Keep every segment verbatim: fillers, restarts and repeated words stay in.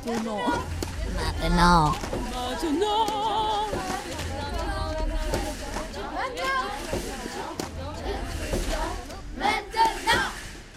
Maintenant. Maintenant. Maintenant. Maintenant.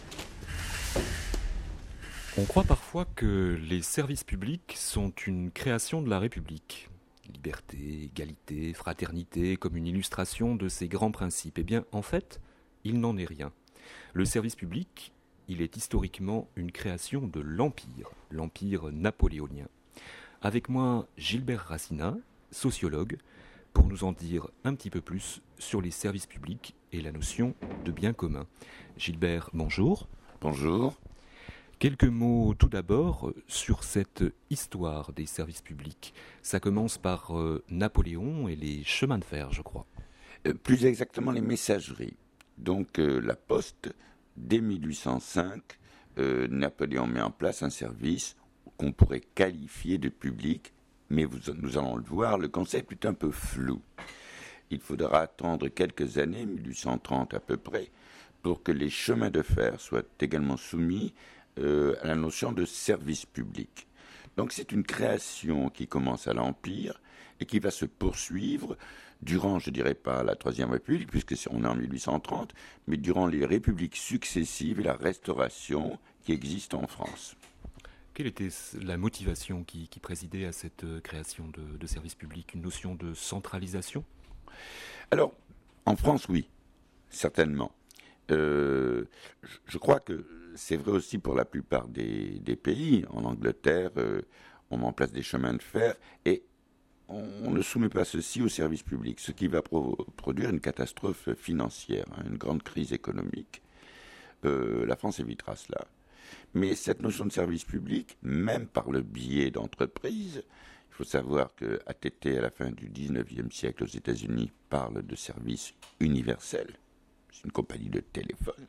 On croit parfois que les services publics sont une création de la République. Liberté, égalité, fraternité, comme une illustration de ces grands principes. Eh bien, en fait, il n'en est rien. Le service public, il est historiquement une création de l'Empire, l'Empire napoléonien. Avec moi, Gilbert Racina, sociologue, pour nous en dire un petit peu plus sur les services publics et la notion de bien commun. Gilbert, bonjour. Bonjour. Quelques mots tout d'abord sur cette histoire des services publics. Ça commence par euh, Napoléon et les chemins de fer, je crois. Euh, plus exactement les messageries. Donc euh, la poste, dès mille huit cent cinq, euh, Napoléon met en place un service qu'on pourrait qualifier de public, mais vous, nous allons le voir, le concept est un peu flou. Il faudra attendre quelques années, mille huit cent trente à peu près, pour que les chemins de fer soient également soumis euh, à la notion de service public. Donc c'est une création qui commence à l'Empire et qui va se poursuivre durant, je dirais pas la Troisième République, puisque on est en mille huit cent trente, mais durant les républiques successives et la Restauration qui existe en France. Quelle était la motivation qui, qui présidait à cette création de, de services publics? Une notion de centralisation? Alors, en France, oui, certainement. Euh, je, je crois que c'est vrai aussi pour la plupart des, des pays. En Angleterre, euh, on met en place des chemins de fer et on, on ne soumet pas ceci au service public, ce qui va pro- produire une catastrophe financière, hein, une grande crise économique. Euh, la France évitera cela. Mais cette notion de service public, même par le biais d'entreprises, il faut savoir que A T T, à la fin du dix-neuvième siècle aux États-Unis, parle de service universel. C'est une compagnie de téléphone.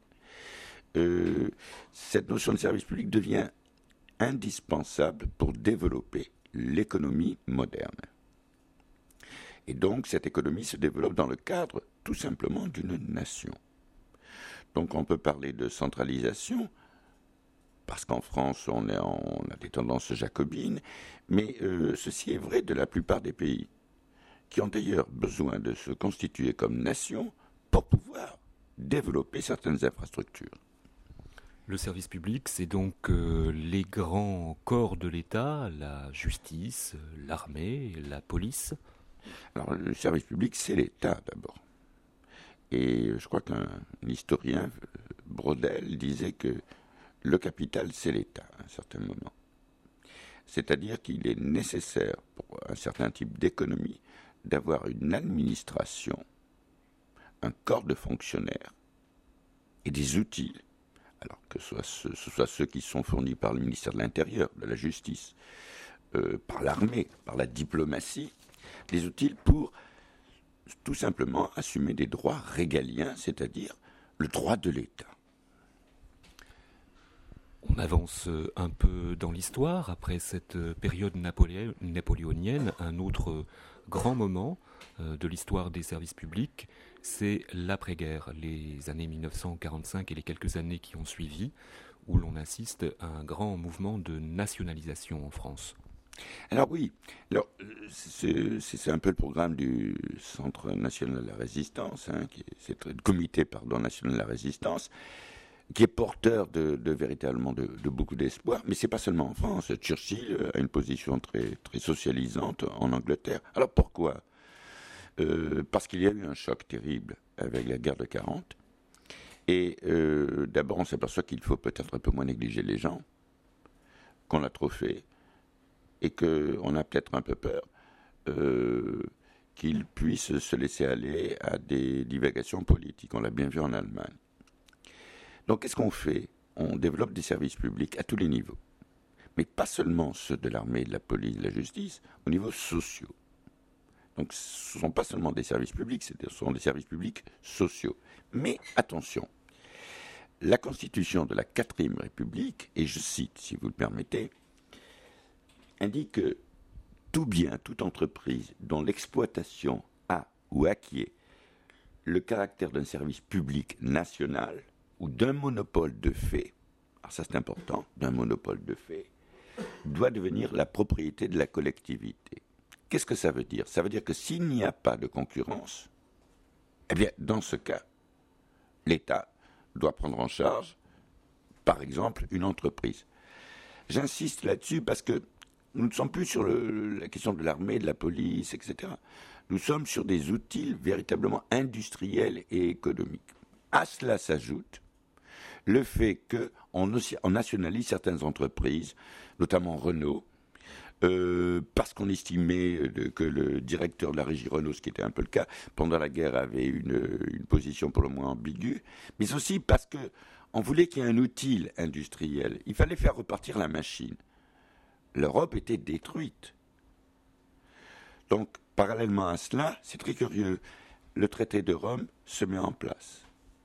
Euh, cette notion de service public devient indispensable pour développer l'économie moderne. Et donc, cette économie se développe dans le cadre, tout simplement, d'une nation. Donc, on peut parler de centralisation, parce qu'en France, on, est en, on a des tendances jacobines, mais euh, ceci est vrai de la plupart des pays, qui ont d'ailleurs besoin de se constituer comme nation pour pouvoir développer certaines infrastructures. Le service public, c'est donc euh, les grands corps de l'État, la justice, l'armée, la police. Alors, le service public, c'est l'État d'abord. Et je crois qu'un historien, Braudel, disait que le capital, c'est l'État, à un certain moment. C'est-à-dire qu'il est nécessaire, pour un certain type d'économie, d'avoir une administration, un corps de fonctionnaires et des outils, alors que ce soit, ce, ce soit ceux qui sont fournis par le ministère de l'Intérieur, de la Justice, euh, par l'armée, par la diplomatie, des outils pour tout simplement assumer des droits régaliens, c'est-à-dire le droit de l'État. On avance un peu dans l'histoire. Après cette période napolé- napoléonienne, un autre grand moment euh, de l'histoire des services publics, c'est l'après-guerre, les années mille neuf cent quarante-cinq et les quelques années qui ont suivi, où l'on assiste à un grand mouvement de nationalisation en France. Alors oui, alors, c'est, c'est un peu le programme du Centre national de la résistance, hein, qui est, c'est le comité pardon, national de la résistance, qui est porteur de, de véritablement de, de beaucoup d'espoir, mais c'est pas seulement en France. Churchill a une position très, très socialisante en Angleterre. Alors pourquoi ? euh, Parce qu'il y a eu un choc terrible avec la guerre de quarante, et euh, d'abord on s'aperçoit qu'il faut peut-être un peu moins négliger les gens, qu'on l'a trop fait, et qu'on a peut-être un peu peur euh, qu'ils puissent se laisser aller à des divagations politiques. On l'a bien vu en Allemagne. Donc, qu'est-ce qu'on fait ? On développe des services publics à tous les niveaux. Mais pas seulement ceux de l'armée, de la police, de la justice, au niveau sociaux. Donc, ce ne sont pas seulement des services publics, ce sont des services publics sociaux. Mais attention, la Constitution de la quatrième République, et je cite, si vous le permettez, indique que tout bien, toute entreprise dont l'exploitation a ou acquiert le caractère d'un service public national ou d'un monopole de fait, alors ça c'est important, d'un monopole de fait, doit devenir la propriété de la collectivité. Qu'est-ce que ça veut dire? Ça veut dire que s'il n'y a pas de concurrence, eh bien, dans ce cas, l'État doit prendre en charge, par exemple, une entreprise. J'insiste là-dessus parce que nous ne sommes plus sur le, la question de l'armée, de la police, et cetera. Nous sommes sur des outils véritablement industriels et économiques. À cela s'ajoute le fait qu'on on nationalise certaines entreprises, notamment Renault, euh, parce qu'on estimait de, que le directeur de la régie Renault, ce qui était un peu le cas, pendant la guerre avait une, une position pour le moins ambiguë, mais aussi parce qu'on voulait qu'il y ait un outil industriel. Il fallait faire repartir la machine. L'Europe était détruite. Donc, parallèlement à cela, c'est très curieux, le traité de Rome se met en place.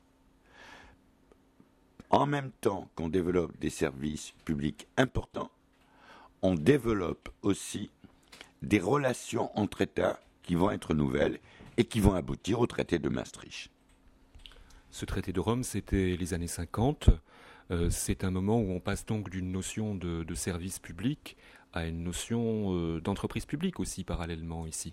En même temps qu'on développe des services publics importants, on développe aussi des relations entre États qui vont être nouvelles et qui vont aboutir au traité de Maastricht. Ce traité de Rome, c'était les années cinquante. Euh, c'est un moment où on passe donc d'une notion de, de service public à une notion euh, d'entreprise publique aussi parallèlement ici.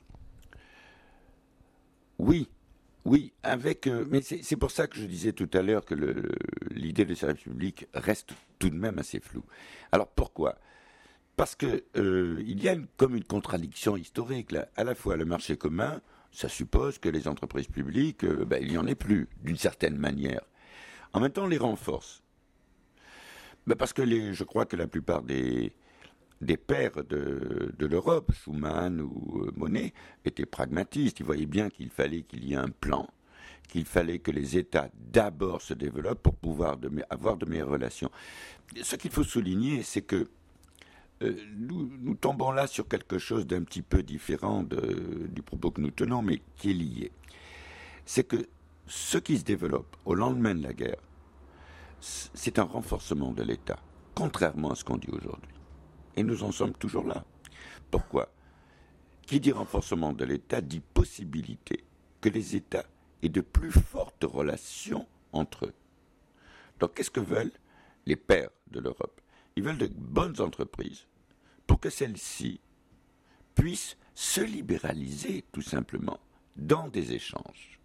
Oui. Oui, avec, euh, mais c'est, c'est pour ça que je disais tout à l'heure que le, l'idée de service public reste tout de même assez floue. Alors pourquoi? Parce que euh, il y a une, comme une contradiction historique là. À la fois le marché commun, ça suppose que les entreprises publiques, euh, ben, il n'y en ait plus d'une certaine manière. En même temps, on les renforce. Ben, parce que les, je crois que la plupart des des pères de, de l'Europe, Schuman ou Monnet, étaient pragmatistes. Ils voyaient bien qu'il fallait qu'il y ait un plan, qu'il fallait que les États d'abord se développent pour pouvoir de, avoir de meilleures relations. Ce qu'il faut souligner, c'est que euh, nous, nous tombons là sur quelque chose d'un petit peu différent de, du propos que nous tenons, mais qui est lié. C'est que ce qui se développe au lendemain de la guerre, c'est un renforcement de l'État, contrairement à ce qu'on dit aujourd'hui. Et nous en sommes toujours là. Pourquoi? Qui dit renforcement de l'État dit possibilité que les États aient de plus fortes relations entre eux. Donc qu'est-ce que veulent les pères de l'Europe? Ils veulent de bonnes entreprises pour que celles-ci puissent se libéraliser tout simplement dans des échanges.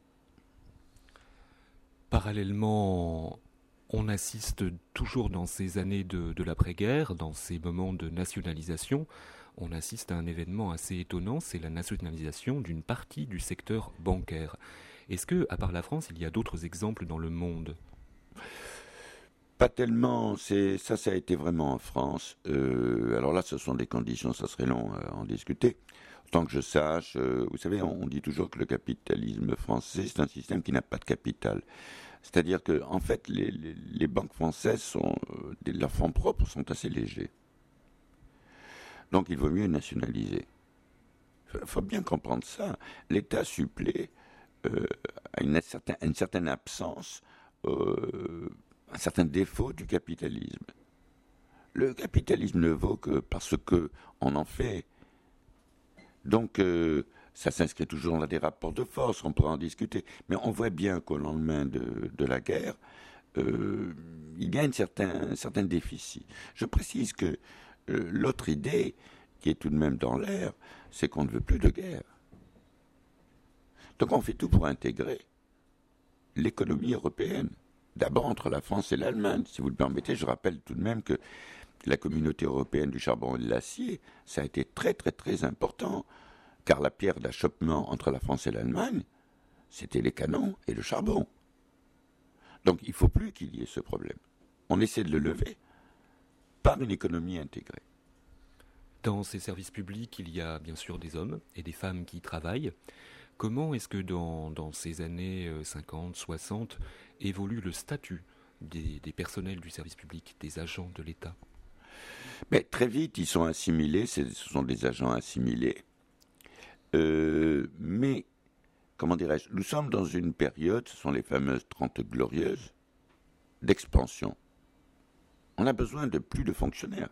Parallèlement, on assiste toujours dans ces années de, de l'après-guerre, dans ces moments de nationalisation, on assiste à un événement assez étonnant, c'est la nationalisation d'une partie du secteur bancaire. Est-ce que, à part la France, il y a d'autres exemples dans le monde? Pas tellement, c'est, ça, ça a été vraiment en France. Euh, alors là, ce sont des conditions, ça serait long à en discuter. Tant que je sache, euh, vous savez, on, on dit toujours que le capitalisme français, c'est un système qui n'a pas de capital. C'est-à-dire que, en fait, les, les, les banques françaises sont, euh, leurs fonds propres sont assez légers. Donc, il vaut mieux nationaliser. Il faut bien comprendre ça. L'État supplée euh, à, une certain, à une certaine absence, euh, un certain défaut du capitalisme. Le capitalisme ne vaut que parce que on en fait. Donc, euh, ça s'inscrit toujours dans des rapports de force, on pourra en discuter. Mais on voit bien qu'au lendemain de, de la guerre, euh, il y a une certain, un certain déficit. Je précise que euh, l'autre idée, qui est tout de même dans l'air, c'est qu'on ne veut plus de guerre. Donc on fait tout pour intégrer l'économie européenne. D'abord entre la France et l'Allemagne. Si vous le permettez, je rappelle tout de même que la communauté européenne du charbon et de l'acier, ça a été très très très important. Car la pierre d'achoppement entre la France et l'Allemagne, c'était les canons et le charbon. Donc il ne faut plus qu'il y ait ce problème. On essaie de le lever par une économie intégrée. Dans ces services publics, il y a bien sûr des hommes et des femmes qui y travaillent. Comment est-ce que dans, dans ces années cinquante, soixante, évolue le statut des, des personnels du service public, des agents de l'État? Mais très vite, ils sont assimilés, ce sont des agents assimilés. Euh, mais, comment dirais-je, nous sommes dans une période, ce sont les fameuses Trente Glorieuses, d'expansion. On a besoin de plus de fonctionnaires.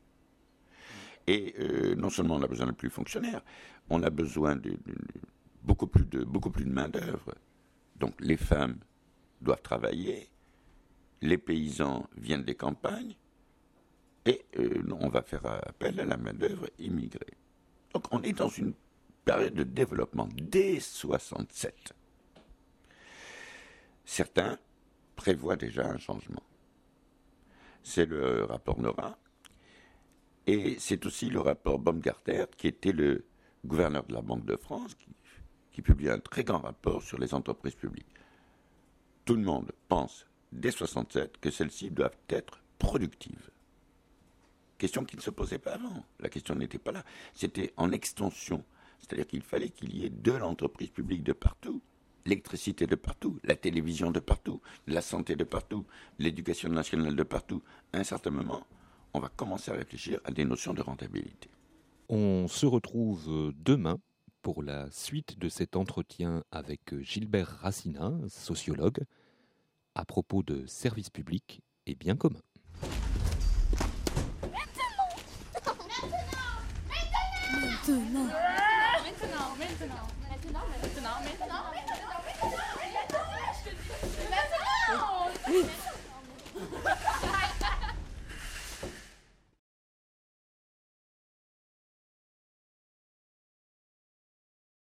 Et euh, non seulement on a besoin de plus de fonctionnaires, on a besoin de, de, de beaucoup plus de, beaucoup plus de main-d'œuvre. Donc les femmes doivent travailler, les paysans viennent des campagnes, Et euh, on va faire appel à la main-d'œuvre immigrée. Donc on est dans une période de développement dès soixante-sept. Certains prévoient déjà un changement. C'est le rapport Nora, et c'est aussi le rapport Baumgartner, qui était le gouverneur de la Banque de France, qui, qui publie un très grand rapport sur les entreprises publiques. Tout le monde pense, dès soixante-sept, que celles-ci doivent être productives. Question qui ne se posait pas avant. La question n'était pas là. C'était en extension. C'est-à-dire qu'il fallait qu'il y ait de l'entreprise publique de partout, l'électricité de partout, la télévision de partout, la santé de partout, l'éducation nationale de partout. À un certain moment, on va commencer à réfléchir à des notions de rentabilité. On se retrouve demain pour la suite de cet entretien avec Gilbert Racina, sociologue, à propos de services publics et biens communs. Maintenant.